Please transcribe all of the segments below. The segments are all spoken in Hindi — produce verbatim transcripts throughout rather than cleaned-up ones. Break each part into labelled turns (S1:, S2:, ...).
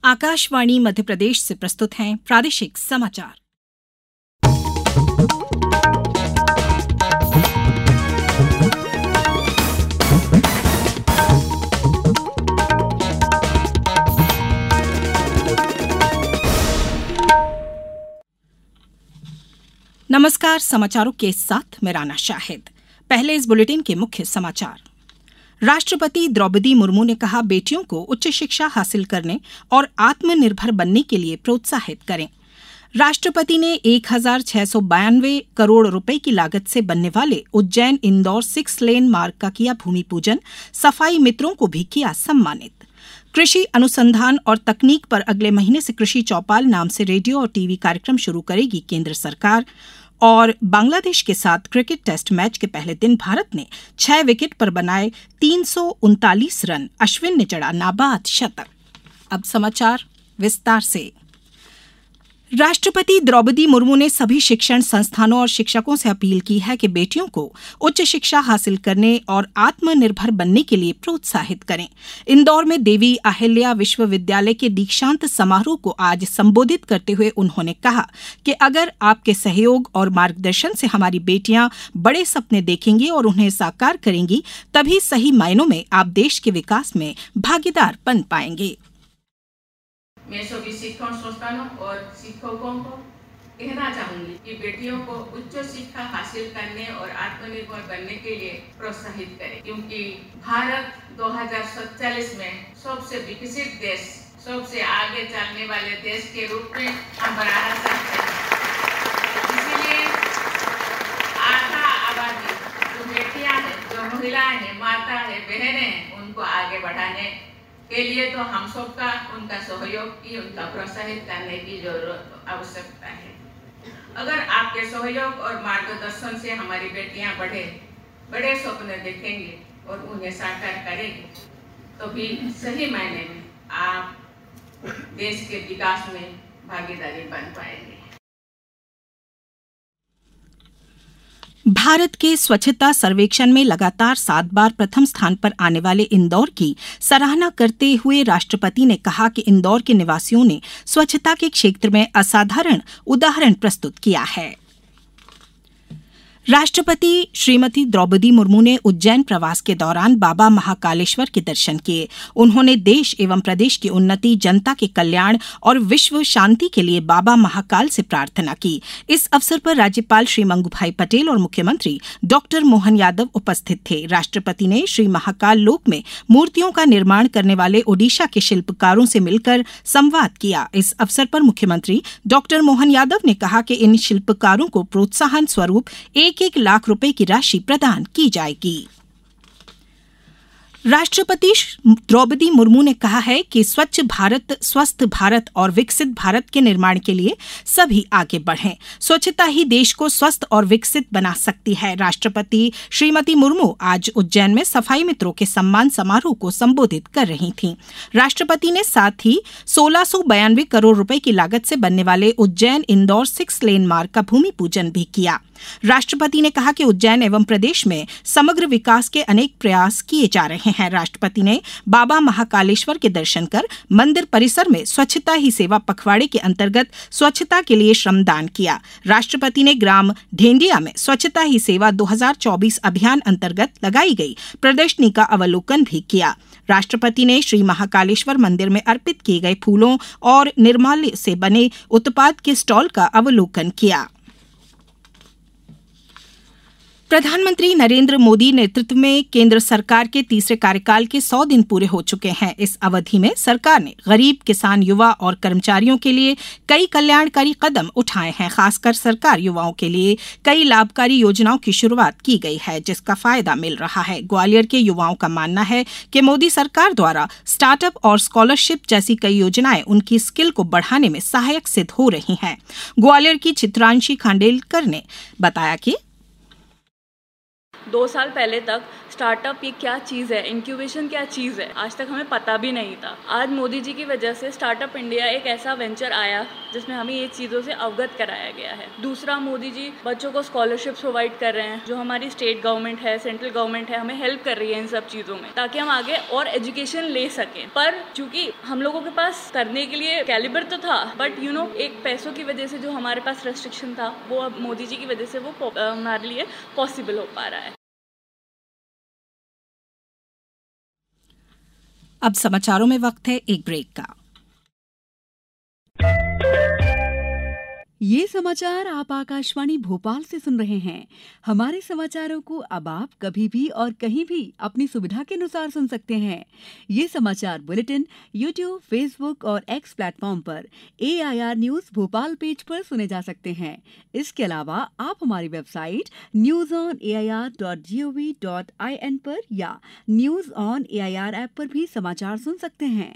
S1: आकाशवाणी मध्य प्रदेश से प्रस्तुत हैं प्रादेशिक समाचार। नमस्कार, समाचारों के साथ मैं राना शाहिद। पहले इस बुलेटिन के मुख्य समाचार। राष्ट्रपति द्रौपदी मुर्मू ने कहा, बेटियों को उच्च शिक्षा हासिल करने और आत्मनिर्भर बनने के लिए प्रोत्साहित करें। राष्ट्रपति ने एक हजार छह सौ बानवे करोड़ रुपए की लागत से बनने वाले उज्जैन इंदौर सिक्स लेन मार्ग का किया भूमि पूजन। सफाई मित्रों को भी किया सम्मानित। कृषि अनुसंधान और तकनीक पर अगले महीने से कृषि चौपाल नाम से रेडियो और टीवी कार्यक्रम शुरू करेगी केंद्र सरकार। और बांग्लादेश के साथ क्रिकेट टेस्ट मैच के पहले दिन भारत ने छह विकेट पर बनाए तीन सौ उनतालीस रन। अश्विन ने चढ़ा नाबाद शतक। अब समाचार विस्तार से। राष्ट्रपति द्रौपदी मुर्मू ने सभी शिक्षण संस्थानों और शिक्षकों से अपील की है कि बेटियों को उच्च शिक्षा हासिल करने और आत्मनिर्भर बनने के लिए प्रोत्साहित करें। इंदौर में देवी अहिल्या विश्वविद्यालय के दीक्षांत समारोह को आज संबोधित करते हुए उन्होंने कहा कि अगर आपके सहयोग और मार्गदर्शन से हमारी बेटियां बड़े सपने देखेंगी और उन्हें साकार करेंगी, तभी सही मायनों में आप देश के विकास में भागीदार बन पाएंगे।
S2: मैं सभी शिक्षण संस्थानों और शिक्षकों को कहना चाहूंगी कि बेटियों को उच्च शिक्षा हासिल करने और आत्मनिर्भर बनने के लिए प्रोत्साहित करें, क्योंकि भारत दो हज़ार सैंतालीस में सबसे विकसित देश, सबसे आगे चलने वाले देश के रूप में हम बनाना चाहते हैं। इसीलिए आधा आबादी जो बेटियां हैं, जो महिलाएं हैं, माता है, बहनें हैं, उनको आगे बढ़ाने के लिए तो हम सबका उनका सहयोग की, उनका प्रोत्साहित करने की जरूरत आवश्यकता है। अगर आपके सहयोग और मार्गदर्शन से हमारी बेटियां बढ़े बड़े सपने देखेंगे और उन्हें साकार करेंगे, तो भी सही मायने में आप देश के विकास में भागीदारी बन पाएंगे।
S1: भारत के स्वच्छता सर्वेक्षण में लगातार सात बार प्रथम स्थान पर आने वाले इंदौर की सराहना करते हुए राष्ट्रपति ने कहा कि इंदौर के निवासियों ने स्वच्छता के क्षेत्र में असाधारण उदाहरण प्रस्तुत किया है। राष्ट्रपति श्रीमती द्रौपदी मुर्मू ने उज्जैन प्रवास के दौरान बाबा महाकालेश्वर के दर्शन किए। उन्होंने देश एवं प्रदेश की उन्नति, जनता के कल्याण और विश्व शांति के लिए बाबा महाकाल से प्रार्थना की। इस अवसर पर राज्यपाल श्री मंगूभाई पटेल और मुख्यमंत्री डॉक्टर मोहन यादव उपस्थित थे। राष्ट्रपति ने श्री महाकाल लोक में मूर्तियों का निर्माण करने वाले ओडिशा के शिल्पकारों से मिलकर संवाद किया। इस अवसर पर मुख्यमंत्री डॉक्टर मोहन यादव ने कहा कि इन शिल्पकारों को प्रोत्साहन स्वरूप एक एक लाख रुपए की राशि प्रदान की जाएगी। राष्ट्रपति द्रौपदी मुर्मू ने कहा है कि स्वच्छ भारत, स्वस्थ भारत और विकसित भारत के निर्माण के लिए सभी आगे बढ़ें। स्वच्छता ही देश को स्वस्थ और विकसित बना सकती है। राष्ट्रपति श्रीमती मुर्मू आज उज्जैन में सफाई मित्रों के सम्मान समारोह को संबोधित कर रही थीं। राष्ट्रपति ने साथ ही सोलह सौ बयानवे करोड़ रुपए की लागत से बनने वाले उज्जैन इंदौर सिक्स लेन मार्ग का भूमि पूजन भी किया। राष्ट्रपति ने कहा कि उज्जैन एवं प्रदेश में समग्र विकास के अनेक प्रयास किए जा रहे हैं। राष्ट्रपति ने बाबा महाकालेश्वर के दर्शन कर मंदिर परिसर में स्वच्छता ही सेवा पखवाड़े के अंतर्गत स्वच्छता के लिए श्रमदान किया। राष्ट्रपति ने ग्राम ढेंडिया में स्वच्छता ही सेवा दो हज़ार चौबीस अभियान अंतर्गत लगाई गई प्रदर्शनी का अवलोकन भी किया। राष्ट्रपति ने श्री महाकालेश्वर मंदिर में अर्पित किए गए फूलों और निर्माल्य से बने उत्पाद के स्टॉल का अवलोकन किया। प्रधानमंत्री नरेंद्र मोदी नेतृत्व में केंद्र सरकार के तीसरे कार्यकाल के सौ दिन पूरे हो चुके हैं। इस अवधि में सरकार ने गरीब, किसान, युवा और कर्मचारियों के लिए कई कल्याणकारी कदम उठाए हैं। खासकर सरकार युवाओं के लिए कई लाभकारी योजनाओं की शुरुआत की गई है, जिसका फायदा मिल रहा है। ग्वालियर के युवाओं का मानना है कि मोदी सरकार द्वारा स्टार्टअप और स्कॉलरशिप जैसी कई योजनाएं उनकी स्किल को बढ़ाने में सहायक सिद्ध हो रही हैं। ग्वालियर की चित्रांशी खांडेलकर ने बताया कि
S3: दो साल पहले तक स्टार्टअप ये क्या चीज़ है, इंक्यूबेशन क्या चीज़ है, आज तक हमें पता भी नहीं था। आज मोदी जी की वजह से स्टार्टअप इंडिया एक ऐसा वेंचर आया जिसमें हमें ये चीज़ों से अवगत कराया गया है। दूसरा, मोदी जी बच्चों को स्कॉलरशिप्स प्रोवाइड कर रहे हैं, जो हमारी स्टेट गवर्नमेंट है, सेंट्रल गवर्नमेंट है, हमें हेल्प कर रही है इन सब चीज़ों में, ताकि हम आगे और एजुकेशन ले सकें। पर चूंकि हम लोगों के पास करने के लिए कैलिबर तो था, बट यू नो एक पैसों की वजह से जो हमारे पास रेस्ट्रिक्शन था, वो अब मोदी जी की वजह से वो हमारे लिए पॉसिबल हो पा रहा है।
S1: अब समाचारों में वक्त है एक ब्रेक का।
S4: ये समाचार आप आकाशवाणी भोपाल से सुन रहे हैं। हमारे समाचारों को अब आप कभी भी और कहीं भी अपनी सुविधा के अनुसार सुन सकते हैं। ये समाचार बुलेटिन यूट्यूब, फेसबुक और एक्स प्लेटफॉर्म पर A I R news Bhopal page पर सुने जा सकते हैं। इसके अलावा आप हमारी website news on A I R dot G O V dot I N पर या news on A I R app पर भी समाचार सुन सकते हैं।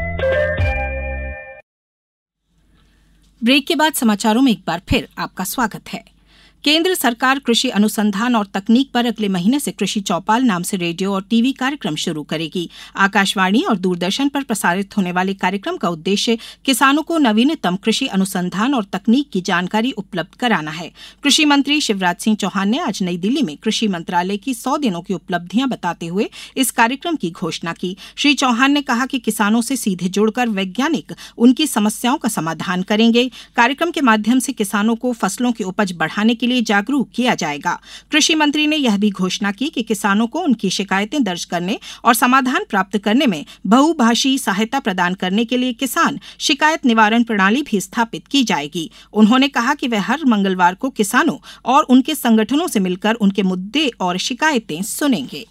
S1: ब्रेक के बाद समाचारों में एक बार फिर आपका स्वागत है। केंद्र सरकार कृषि अनुसंधान और तकनीक पर अगले महीने से कृषि चौपाल नाम से रेडियो और टीवी कार्यक्रम शुरू करेगी। आकाशवाणी और दूरदर्शन पर प्रसारित होने वाले कार्यक्रम का उद्देश्य किसानों को नवीनतम कृषि अनुसंधान और तकनीक की जानकारी उपलब्ध कराना है। कृषि मंत्री शिवराज सिंह चौहान ने आज नई दिल्ली में कृषि मंत्रालय की सौ दिनों की उपलब्धियां बताते हुए इस कार्यक्रम की घोषणा की। श्री चौहान ने कहा कि किसानों से सीधे जुड़कर वैज्ञानिक उनकी समस्याओं का समाधान करेंगे। कार्यक्रम के माध्यम से किसानों को फसलों की उपज बढ़ाने के लिए जागरूक किया जाएगा। कृषि मंत्री ने यह भी घोषणा की कि किसानों को उनकी शिकायतें दर्ज करने और समाधान प्राप्त करने में बहुभाषी सहायता प्रदान करने के लिए किसान शिकायत निवारण प्रणाली भी स्थापित की जाएगी। उन्होंने कहा कि वे हर मंगलवार को किसानों और उनके संगठनों से मिलकर उनके मुद्दे और शिकायतें सुनेंगे।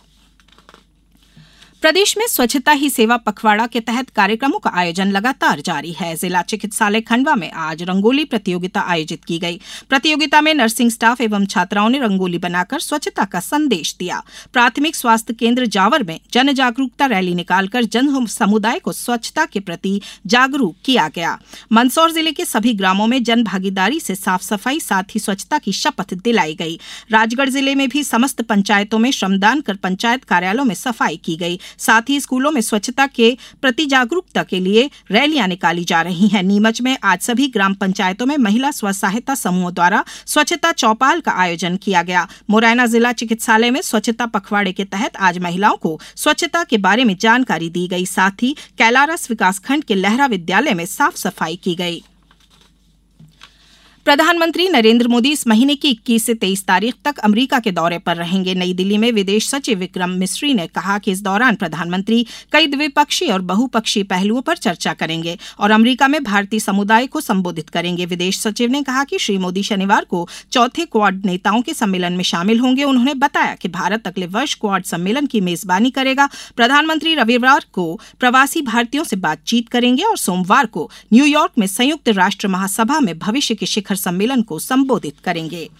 S1: प्रदेश में स्वच्छता ही सेवा पखवाड़ा के तहत कार्यक्रमों का आयोजन लगातार जारी है। जिला चिकित्सालय खंडवा में आज रंगोली प्रतियोगिता आयोजित की गई। प्रतियोगिता में नर्सिंग स्टाफ एवं छात्राओं ने रंगोली बनाकर स्वच्छता का संदेश दिया। प्राथमिक स्वास्थ्य केंद्र जावर में जन जागरूकता रैली निकालकर जन समुदाय को स्वच्छता के प्रति जागरूक किया गया। मंदसौर जिले के सभी ग्रामों में जन भागीदारी से साफ सफाई साथ ही स्वच्छता की शपथ दिलाई गई। राजगढ़ जिले में भी समस्त पंचायतों में श्रमदान कर पंचायत कार्यालयों में सफाई की गई। साथ ही स्कूलों में स्वच्छता के प्रति जागरूकता के लिए रैलियां निकाली जा रही हैं। नीमच में आज सभी ग्राम पंचायतों में महिला स्व सहायता समूहों द्वारा स्वच्छता चौपाल का आयोजन किया गया। मुरैना जिला चिकित्सालय में स्वच्छता पखवाड़े के तहत आज महिलाओं को स्वच्छता के बारे में जानकारी दी गई। साथ ही कैलारस विकासखंड के लहरा विद्यालय में साफ सफाई की गई। प्रधानमंत्री नरेंद्र मोदी इस महीने की इक्कीस से तेईस तारीख तक अमेरिका के दौरे पर रहेंगे। नई दिल्ली में विदेश सचिव विक्रम मिस्री ने कहा कि इस दौरान प्रधानमंत्री कई द्विपक्षीय और बहुपक्षीय पहलुओं पर चर्चा करेंगे और अमेरिका में भारतीय समुदाय को संबोधित करेंगे। विदेश सचिव ने कहा कि श्री मोदी शनिवार को चौथे क्वाड नेताओं के सम्मेलन में शामिल होंगे। उन्होंने बताया कि भारत अगले वर्ष क्वाड सम्मेलन की मेजबानी करेगा। प्रधानमंत्री रविवार को प्रवासी भारतीयों से बातचीत करेंगे और सोमवार को न्यूयॉर्क में संयुक्त राष्ट्र महासभा में भविष्य के शिखर सम्मेलन को संबोधित करेंगे।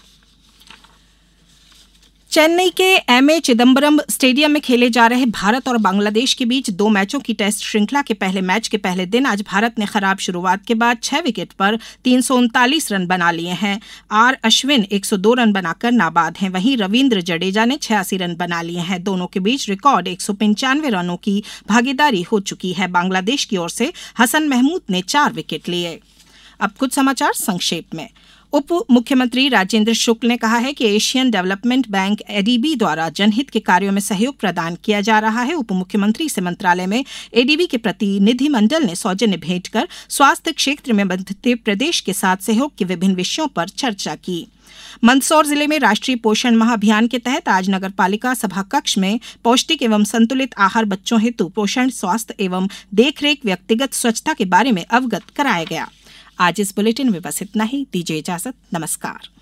S1: चेन्नई के एम ए चिदम्बरम स्टेडियम में खेले जा रहे भारत और बांग्लादेश के बीच दो मैचों की टेस्ट श्रृंखला के पहले मैच के पहले दिन आज भारत ने खराब शुरुआत के बाद छह विकेट पर तीन सौ उनतालीस रन बना लिए हैं। आर अश्विन एक सौ दो रन बनाकर नाबाद हैं। वहीं रविंद्र जडेजा ने छियासी रन बना लिए हैं। दोनों के बीच रिकॉर्ड एक सौ पंचानवे रनों की भागीदारी हो चुकी है। बांग्लादेश की ओर से हसन महमूद ने चार विकेट लिए। अब कुछ समाचार संक्षेप में। उप मुख्यमंत्री राजेंद्र शुक्ल ने कहा है कि एशियन डेवलपमेंट बैंक एडीबी द्वारा जनहित के कार्यों में सहयोग प्रदान किया जा रहा है। उप मुख्यमंत्री से मंत्रालय में एडीबी के प्रतिनिधिमंडल ने सौजन्य भेंट कर स्वास्थ्य क्षेत्र में मध्य प्रदेश के साथ सहयोग के विभिन्न विषयों पर चर्चा की। मंदसौर जिले में राष्ट्रीय पोषण माह अभियान के तहत आज नगर पालिका सभा कक्ष में पौष्टिक एवं संतुलित आहार बच्चों हेतु पोषण, स्वास्थ्य एवं देखरेख, व्यक्तिगत स्वच्छता के बारे में अवगत कराया गया। आज इस बुलेटिन में बस इतना ही। दीजिए इजाजत। नमस्कार।